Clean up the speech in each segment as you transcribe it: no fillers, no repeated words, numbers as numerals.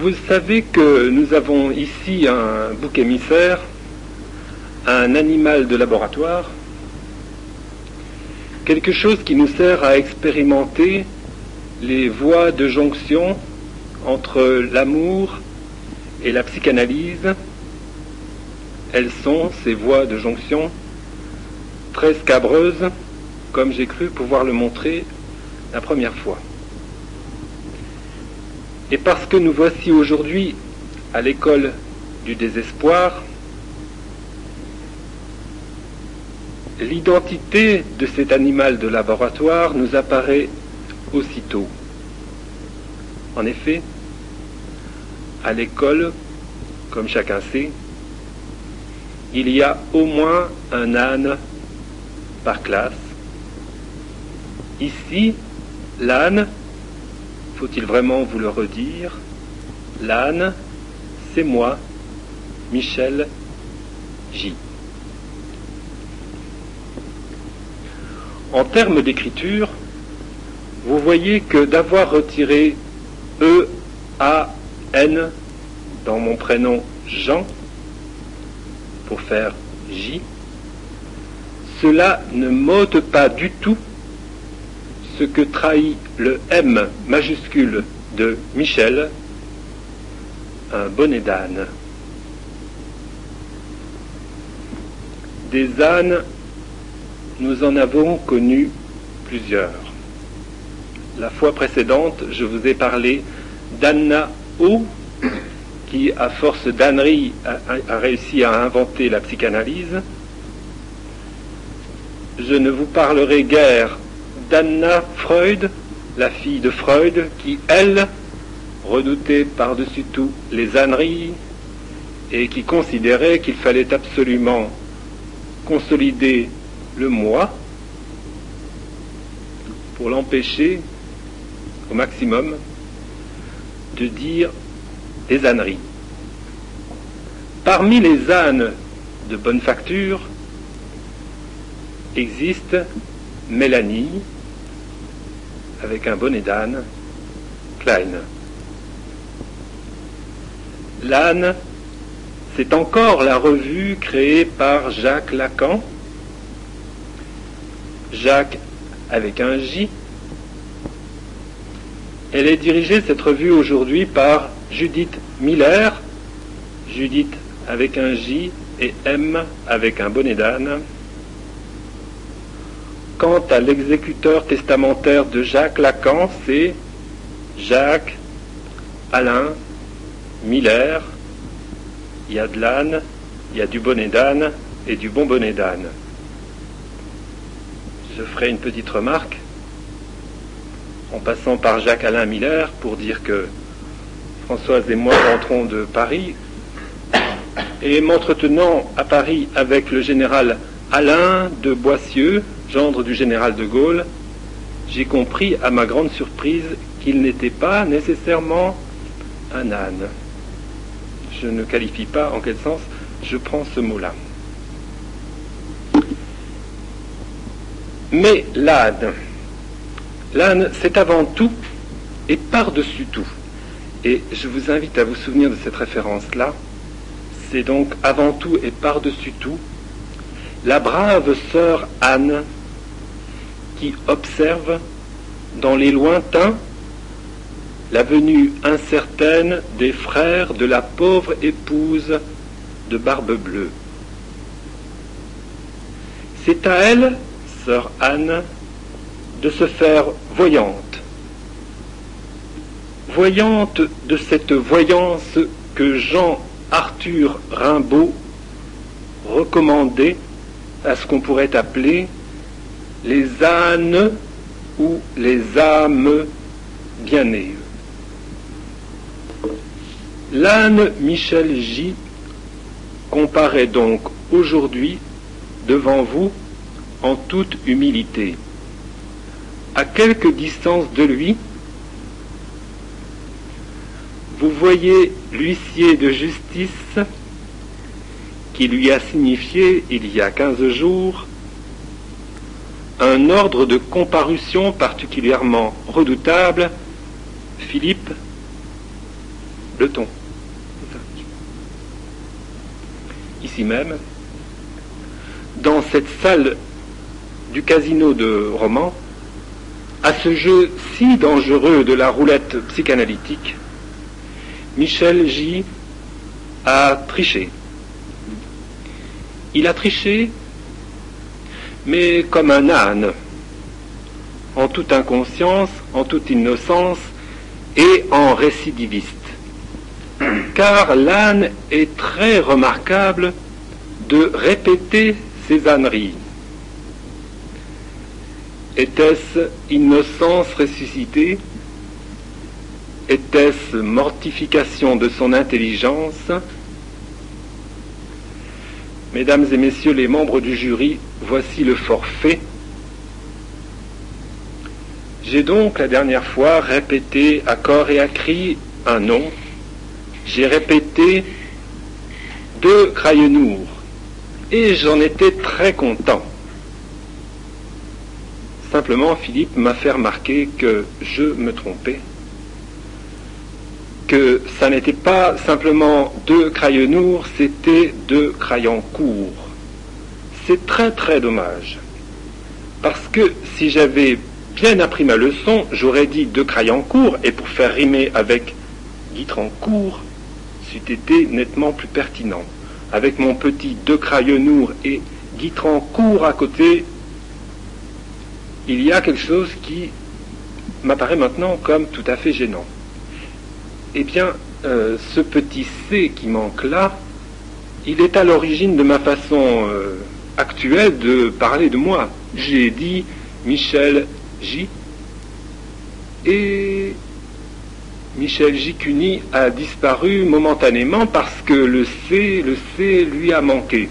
Vous savez que nous avons ici un bouc émissaire, un animal de laboratoire, quelque chose qui nous sert à expérimenter les voies de jonction entre l'amour et la psychanalyse. Elles sont, ces voies de jonction, très scabreuses, comme j'ai cru pouvoir le montrer la première fois. Et parce que nous voici aujourd'hui à l'école du désespoir, l'identité de cet animal de laboratoire nous apparaît aussitôt. En effet, à l'école, comme chacun sait, il y a au moins un âne par classe. Ici, l'âne, faut-il vraiment vous le redire, l'âne, c'est moi, Michel J. En termes d'écriture, vous voyez que d'avoir retiré E-A-N dans mon prénom Jean, pour faire J, cela ne m'ôte pas du tout ce que trahit le M majuscule de Michel, un bonnet d'âne. Des ânes, nous en avons connu plusieurs. La fois précédente, je vous ai parlé d'Anna O, qui, à force d'ânerie, a réussi à inventer la psychanalyse. Je ne vous parlerai guère d'Anna Freud, la fille de Freud, qui, elle, redoutait par-dessus tout les âneries et qui considérait qu'il fallait absolument consolider le moi pour l'empêcher au maximum de dire des âneries. Parmi les ânes de bonne facture existe Mélanie, avec un bonnet d'âne, Klein. L'âne, c'est encore la revue créée par Jacques Lacan. Jacques avec un J. Elle est dirigée, cette revue, aujourd'hui par Judith Miller, Judith avec un J et M avec un bonnet d'âne. Quant à l'exécuteur testamentaire de Jacques Lacan, c'est Jacques, Alain, Miller. Il y a de l'âne, il y a du bonnet d'âne et du bon bonnet d'âne. Je ferai une petite remarque en passant par Jacques Alain Miller pour dire que Françoise et moi rentrons de Paris et m'entretenant à Paris avec le général Alain de Boissieu, gendre du général de Gaulle, j'ai compris à ma grande surprise qu'il n'était pas nécessairement un âne. Je ne qualifie pas en quel sens je prends ce mot-là. Mais l'âne, c'est avant tout et par-dessus tout. Et je vous invite à vous souvenir de cette référence-là. C'est donc avant tout et par-dessus tout la brave sœur Anne qui observe dans les lointains la venue incertaine des frères de la pauvre épouse de Barbe Bleue. C'est à elle, sœur Anne, de se faire voyante. Voyante de cette voyance que Jean-Arthur Rimbaud recommandait à ce qu'on pourrait appeler les ânes ou les âmes bien-nées. L'âne Michel J comparaît donc aujourd'hui devant vous en toute humilité. À quelque distance de lui, vous voyez l'huissier de justice qui lui a signifié, il y a 15 jours, un ordre de comparution particulièrement redoutable, Philippe, le ton. Ici même, dans cette salle du casino de Romans, à ce jeu si dangereux de la roulette psychanalytique, Michel J. a triché. Il a triché, mais comme un âne, en toute inconscience, en toute innocence et en récidiviste. Car l'âne est très remarquable de répéter ses âneries. Était-ce innocence ressuscitée? Était-ce mortification de son intelligence? Mesdames et messieurs les membres du jury, voici le forfait. J'ai donc la dernière fois répété à corps et à cri un nom. J'ai répété 2 Crayennours et j'en étais très content. Simplement, Philippe m'a fait remarquer que je me trompais, que ça n'était pas simplement 2 Crayennours, c'était 2 Crayoncourt. C'est très très dommage, parce que si j'avais bien appris ma leçon, j'aurais dit 2 Crayoncourt, et pour faire rimer avec Guitrancourt, c'eût été nettement plus pertinent. Avec mon petit 2 Crayennours et Guitrancourt à côté, il y a quelque chose qui m'apparaît maintenant comme tout à fait gênant. Eh bien, ce petit C qui manque là, il est à l'origine de ma façon actuelle de parler de moi. J'ai dit Michel J. Et Michel J. Cuny a disparu momentanément parce que le C lui a manqué.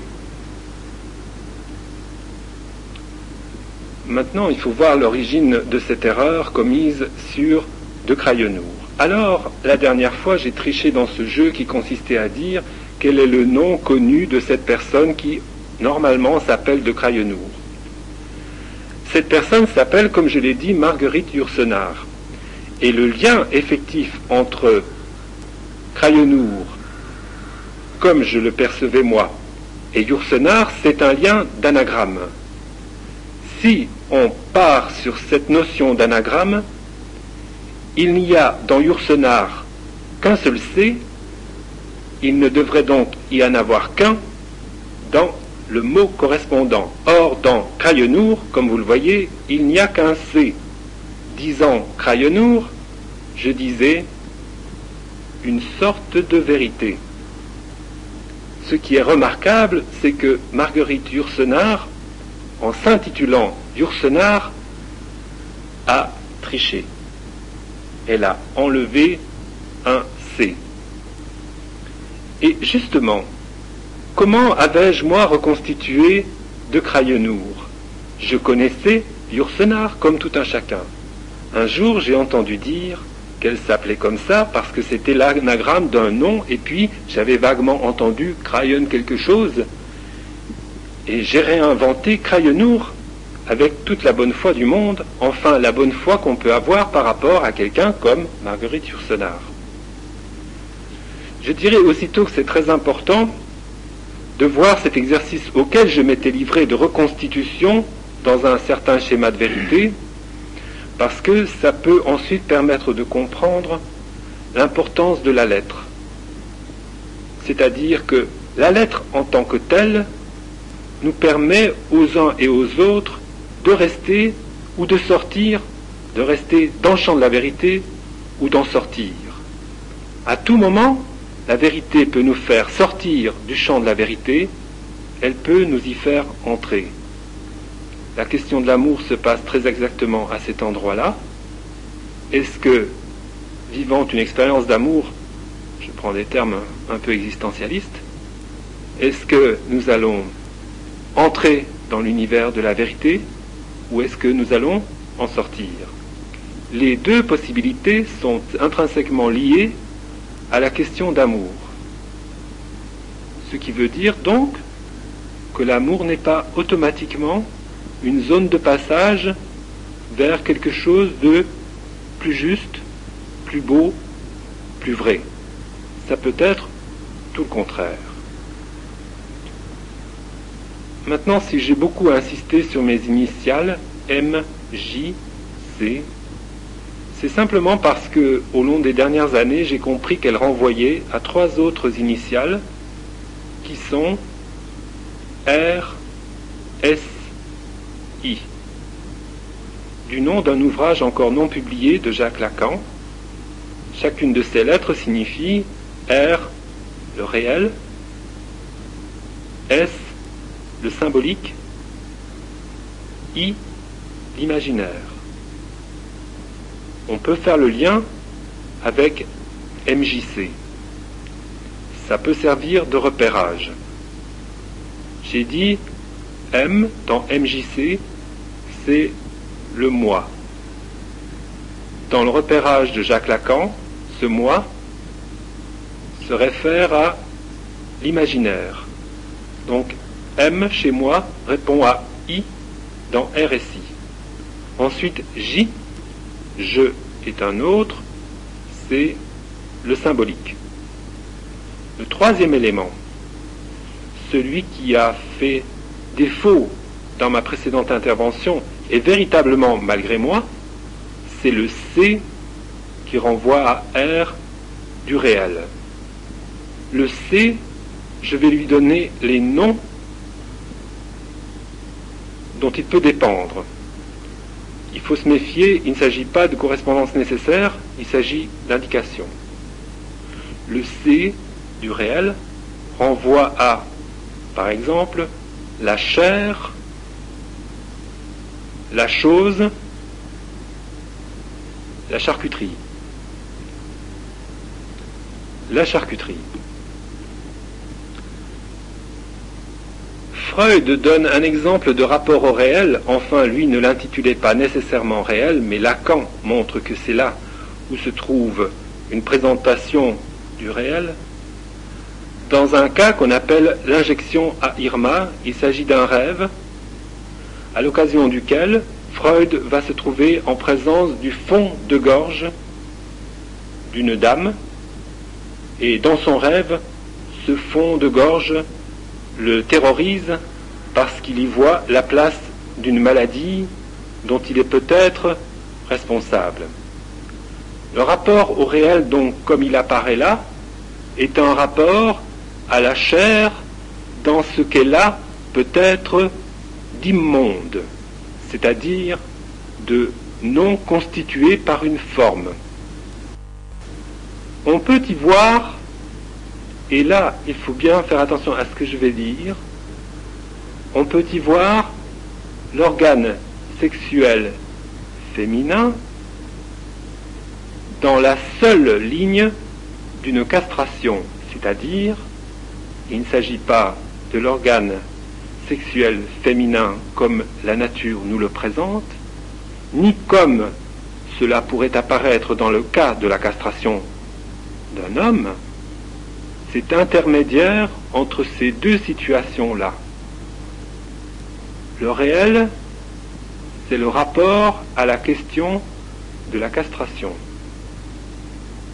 Maintenant, il faut voir l'origine de cette erreur commise sur 2 Crayennours. Alors, la dernière fois, j'ai triché dans ce jeu qui consistait à dire quel est le nom connu de cette personne qui, normalement, s'appelle 2 Crayennours. Cette personne s'appelle, comme je l'ai dit, Marguerite Yourcenar. Et le lien effectif entre Crayennours, comme je le percevais moi, et Yourcenar, c'est un lien d'anagramme. Si on part sur cette notion d'anagramme, il n'y a dans Yourcenar qu'un seul C, il ne devrait donc y en avoir qu'un dans le mot correspondant. Or, dans Crayennours, comme vous le voyez, il n'y a qu'un C. Disant Crayennours, je disais une sorte de vérité. Ce qui est remarquable, c'est que Marguerite Yourcenar, en s'intitulant Yourcenar, a triché. Elle a enlevé un C. Et justement, comment avais-je moi reconstitué 2 Crayennours? Je connaissais Yourcenar comme tout un chacun. Un jour, j'ai entendu dire qu'elle s'appelait comme ça parce que c'était l'anagramme d'un nom, et puis j'avais vaguement entendu Crayon quelque chose, et j'ai réinventé Crayennours avec toute la bonne foi du monde, enfin la bonne foi qu'on peut avoir par rapport à quelqu'un comme Marguerite Yourcenar. Je dirais aussitôt que c'est très important de voir cet exercice auquel je m'étais livré de reconstitution dans un certain schéma de vérité, parce que ça peut ensuite permettre de comprendre l'importance de la lettre. C'est-à-dire que la lettre en tant que telle nous permet aux uns et aux autres de rester ou de sortir, de rester dans le champ de la vérité ou d'en sortir. À tout moment, la vérité peut nous faire sortir du champ de la vérité, elle peut nous y faire entrer. La question de l'amour se passe très exactement à cet endroit-là. Est-ce que, vivant une expérience d'amour, je prends des termes un peu existentialistes, est-ce que nous allons entrer dans l'univers de la vérité ou est-ce que nous allons en sortir? Les 2 possibilités sont intrinsèquement liées à la question d'amour. Ce qui veut dire donc que l'amour n'est pas automatiquement une zone de passage vers quelque chose de plus juste, plus beau, plus vrai. ça peut être tout le contraire. Maintenant, si j'ai beaucoup insisté sur mes initiales, M, J, C, c'est simplement parce que, au long des dernières années, j'ai compris qu'elles renvoyaient à 3 autres initiales qui sont R, S, I, du nom d'un ouvrage encore non publié de Jacques Lacan. Chacune de ces lettres signifie R, le réel, S, le symbolique, I, l'imaginaire. On peut faire le lien avec MJC. Ça peut servir de repérage. J'ai dit M dans MJC, c'est le moi. Dans le repérage de Jacques Lacan, ce moi se réfère à l'imaginaire. Donc M chez moi répond à I dans RSI. Ensuite J, je est un autre, c'est le symbolique. Le troisième élément, celui qui a fait défaut dans ma précédente intervention, et véritablement malgré moi, c'est le C qui renvoie à R du réel. Le C, je vais lui donner les noms dont il peut dépendre. Il faut se méfier, il ne s'agit pas de correspondance nécessaire, il s'agit d'indication. Le C du réel renvoie à, par exemple, la chair, la chose, la charcuterie. La charcuterie. Freud donne un exemple de rapport au réel, enfin lui ne l'intitulait pas nécessairement réel, mais Lacan montre que c'est là où se trouve une présentation du réel. Dans un cas qu'on appelle l'injection à Irma, il s'agit d'un rêve à l'occasion duquel Freud va se trouver en présence du fond de gorge d'une dame, et dans son rêve, ce fond de gorge le terrorise parce qu'il y voit la place d'une maladie dont il est peut-être responsable. Le rapport au réel, donc, comme il apparaît là, est un rapport à la chair dans ce qu'elle a peut-être d'immonde, c'est-à-dire de non constitué par une forme. On peut y voir, et là il faut bien faire attention à ce que je vais dire, on peut y voir l'organe sexuel féminin dans la seule ligne d'une castration, c'est-à-dire il ne s'agit pas de l'organe sexuel féminin comme la nature nous le présente, ni comme cela pourrait apparaître dans le cas de la castration d'un homme. C'est intermédiaire entre ces deux situations-là. Le réel, c'est le rapport à la question de la castration.